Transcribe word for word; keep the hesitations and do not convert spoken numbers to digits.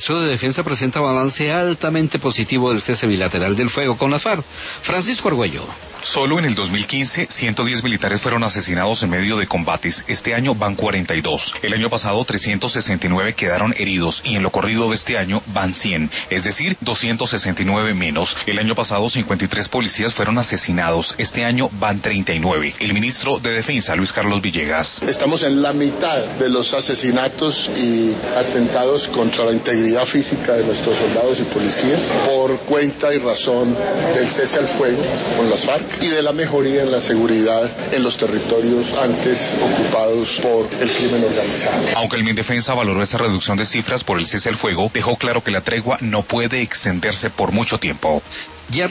ministro de Defensa presenta balance altamente positivo del cese bilateral del fuego con las FARC. Francisco Argüello. Solo en el dos mil quince, ciento diez militares fueron asesinados en medio de combates. Este año van cuarenta y dos. El año pasado, trescientos sesenta y nueve quedaron heridos y en lo corrido de este año van cien, es decir, doscientos sesenta y nueve menos. El año pasado, cincuenta y tres policías fueron asesinados. Este año van treinta y nueve. El ministro de Defensa, Luis Carlos Villegas. Estamos en la mitad de los asesinatos y atentados contra la integridad física de nuestros soldados y policías por cuenta y razón del cese al fuego con las FARC y de la mejoría en la seguridad en los territorios antes ocupados por el crimen organizado. Aunque el Mindefensa valoró esa reducción de cifras por el cese al fuego, dejó claro que la tregua no puede extenderse por mucho tiempo. Ya